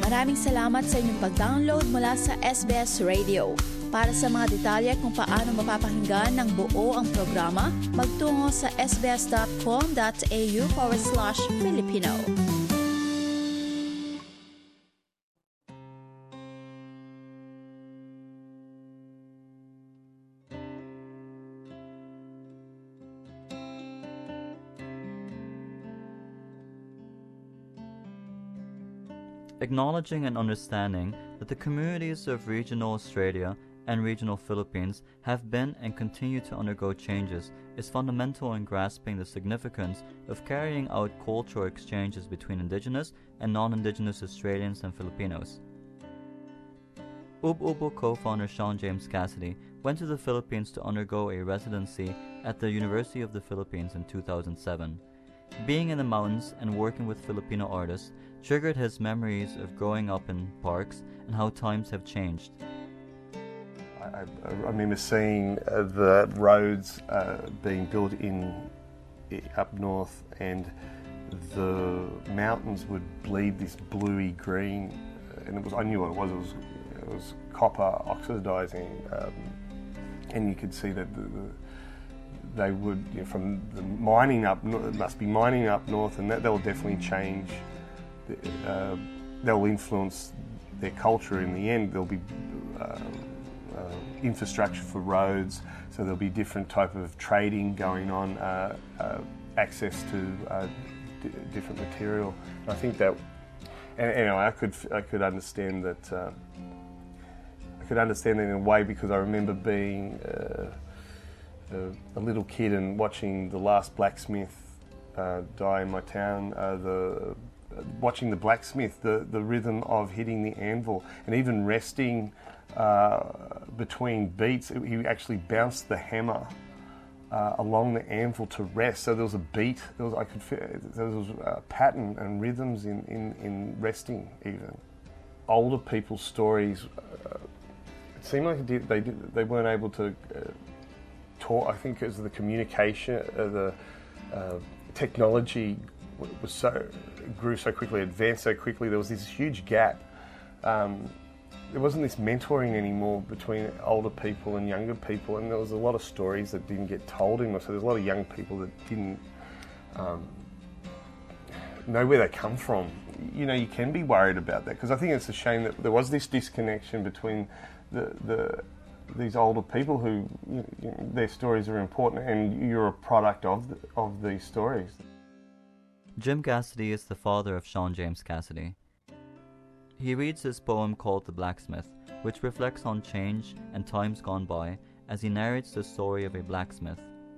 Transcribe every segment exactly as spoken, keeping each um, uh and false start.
Maraming salamat sa inyong pag-download mula sa S B S Radio. Para sa mga detalye kung paano mapapakinggan ng buo ang programa, magtungo sa sbs.com.au forward slash Filipino. Acknowledging and understanding that the communities of regional Australia and regional Philippines have been and continue to undergo changes is fundamental in grasping the significance of carrying out cultural exchanges between Indigenous and non-Indigenous Australians and Filipinos. Ub-Ubo co-founder Sean James Cassidy went to the Philippines to undergo a residency at the University of the Philippines in two thousand seven. Being in the mountains and working with Filipino artists triggered his memories of growing up in parks and how times have changed. I, I remember seeing uh, the roads uh, being built in up north, and the mountains would bleed this bluey green, and it was I knew what it was. It was, it was copper oxidizing, um, and you could see that the, the, they would you know, from the mining up it must be mining up north, and that, that will definitely change. Uh, they'll influence their culture in the end. There'll be uh, uh, infrastructure for roads, so there'll be different type of trading going on, uh, uh, access to uh, d- different material. I think that, and anyway, I could I could understand that. Uh, I could understand that in a way because I remember being uh, a, a little kid and watching the last blacksmith uh, die in my town. Uh, the watching the blacksmith, the, the rhythm of hitting the anvil, and even resting uh, between beats, he actually bounced the hammer uh, along the anvil to rest. So there was a beat. There was I could feel, there was a pattern and rhythms in, in, in resting. Even older people's stories, uh, it seemed like it did, they did, they weren't able to uh, talk. I think because of the communication, uh, the uh, technology was so grew so quickly, advanced so quickly. There was this huge gap. Um, there wasn't this mentoring anymore between older people and younger people, and there was a lot of stories that didn't get told anymore. So there's a lot of young people that didn't um, know where they come from. You know, you can be worried about that because I think it's a shame that there was this disconnection between the the these older people who you know, their stories are important, and you're a product of the, of these stories. Jim Cassidy is the father of Sean James Cassidy. He reads his poem called The Blacksmith, which reflects on change and times gone by as he narrates the story of a blacksmith.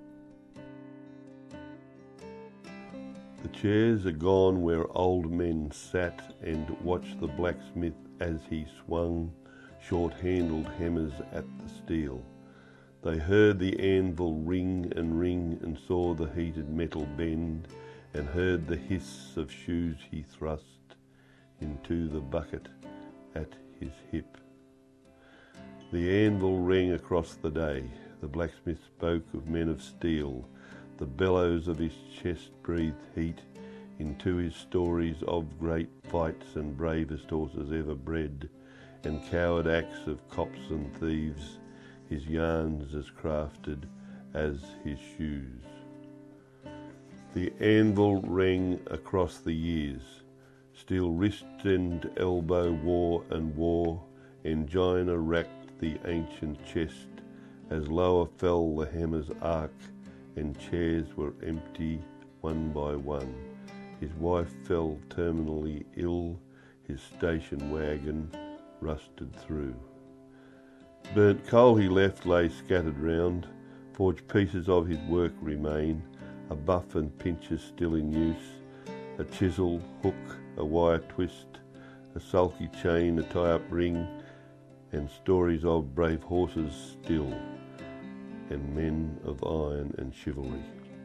The chairs are gone where old men sat and watched the blacksmith as he swung short-handled hammers at the steel. They heard the anvil ring and ring and saw the heated metal bend, and heard the hiss of shoes he thrust into the bucket at his hip. The anvil rang across the day. The blacksmith spoke of men of steel. The bellows of his chest breathed heat into his stories of great fights and bravest horses ever bred, and coward acts of cops and thieves, his yarns as crafted as his shoes. The anvil rang across the years, still wrist and elbow war and war, angina racked the ancient chest, as lower fell the hammer's arc, and chairs were empty one by one. His wife fell terminally ill, his station wagon rusted through. Burnt coal he left lay scattered round, forged pieces of his work remain, a buff and pincher still in use, a chisel, hook, a wire twist, a sulky chain, a tie-up ring, and stories of brave horses still, and men of iron and chivalry.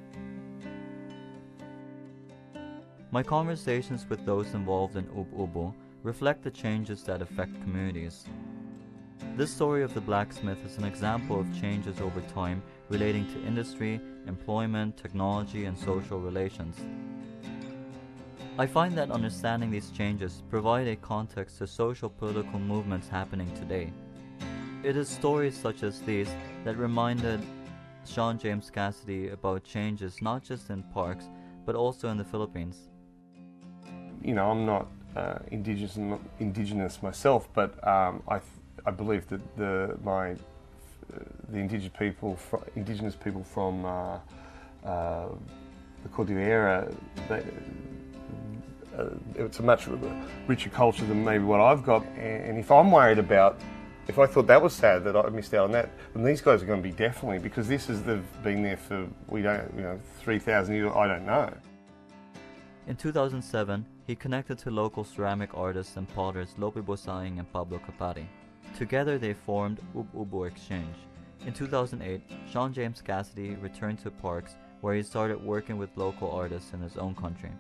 My conversations with those involved in Ub-Ubo reflect the changes that affect communities. This story of the blacksmith is an example of changes over time relating to industry, employment, technology, and social relations. I find that understanding these changes provide a context to social political movements happening today. It is stories such as these that reminded Sean James Cassidy about changes not just in parks, but also in the Philippines. You know, I'm not uh, indigenous, indigenous myself, but um, I, th- I believe that the my uh, the indigenous people, fr- indigenous people from uh, uh, the Cordillera, they, uh, it's a much richer culture than maybe what I've got. And if I'm worried about, if I thought that was sad that I missed out on that, then these guys are going to be definitely, because this is they've been there for we don't you know three thousand years. I don't know. In two thousand seven, he connected to local ceramic artists and potters Lope Bosaing and Pablo Capari. Together they formed Ub Ubo Exchange. In two thousand eight, Sean James Cassidy returned to parks where he started working with local artists in his own country.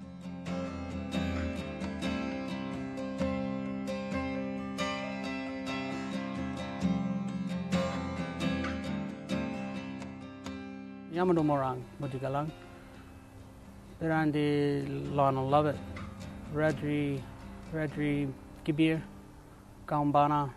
Yamado Morang, Mutigalang, Berandi Lionel Lovett, Radri, Radri Gibir, Gaumbana,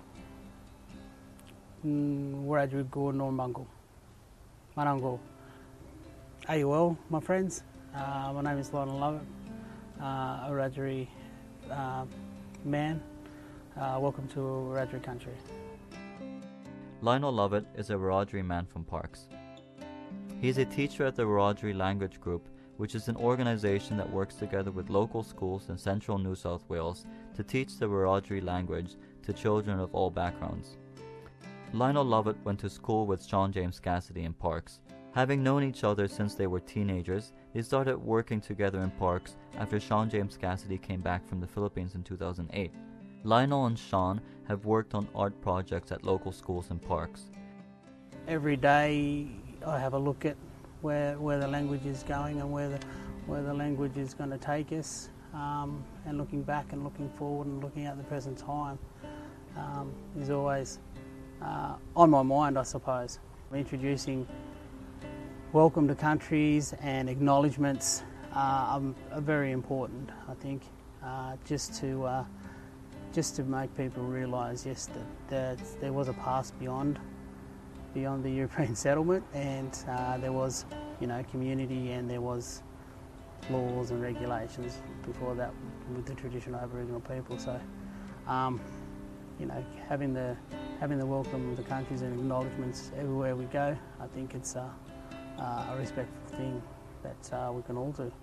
Radri Go Normango, Marango. Are you well, my friends? Uh, my name is Lionel Lovett, uh, a Radri uh, man. Uh, welcome to Radri country. Lionel Lovett is a Wiradjuri man from Parks. He is a teacher at the Wiradjuri Language Group, which is an organization that works together with local schools in central New South Wales to teach the Wiradjuri language to children of all backgrounds. Lionel Lovett went to school with Sean James Cassidy in Parks. Having known each other since they were teenagers, they started working together in Parks after Sean James Cassidy came back from the Philippines in two thousand eight. Lionel and Sean have worked on art projects at local schools and parks. Every day I have a look at where where the language is going and where the where the language is going to take us, um, and looking back and looking forward and looking at the present time um, is always uh, on my mind, I suppose. Introducing welcome to countries and acknowledgements uh, are, are very important, I think, uh, just to uh, just to make people realise, yes, that, that there was a past beyond beyond the European settlement, and uh, there was, you know, community, and there was laws and regulations before that with the traditional Aboriginal people. So, um, you know, having the having the welcome of the countries and acknowledgements everywhere we go, I think it's a, a respectful thing that uh, we can all do.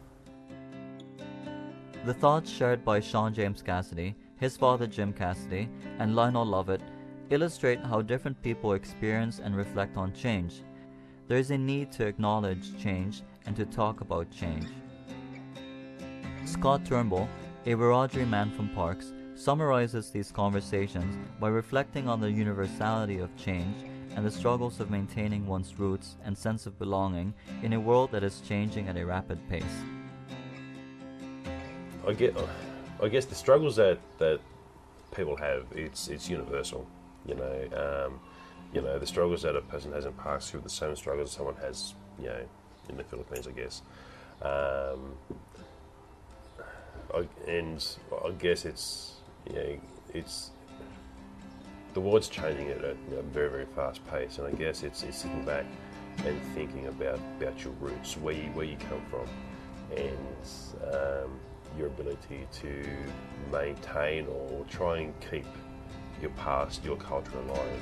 The thoughts shared by Sean James Cassidy, his father Jim Cassidy, and Lionel Lovett illustrate how different people experience and reflect on change. There is a need to acknowledge change and to talk about change. Scott Turnbull, a Wiradjuri man from Parks, summarizes these conversations by reflecting on the universality of change and the struggles of maintaining one's roots and sense of belonging in a world that is changing at a rapid pace. I get, I guess the struggles that, that people have, it's it's universal. You know, um, you know the struggles that a person has in Parks are the same struggles someone has, you know, in the Philippines, I guess. Um, I, and I guess it's, you know, it's the world's changing at a you know, very very fast pace, and I guess it's, it's sitting back and thinking about, about your roots, where you where you come from, and um, your ability to maintain or try and keep your past, your culture alive.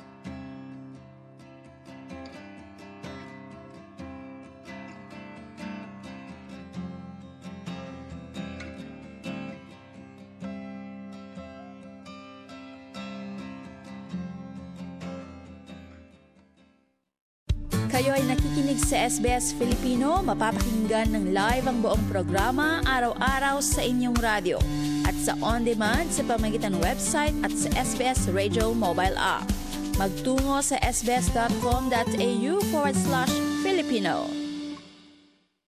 Kayo ay nakikinig sa S B S Filipino, mapapakinggan ng live ang buong programa araw-araw sa inyong radyo at sa on-demand sa pamamagitan ng website at sa S B S Radio mobile app. Magtungo sa sbs.com.au forward slash Filipino.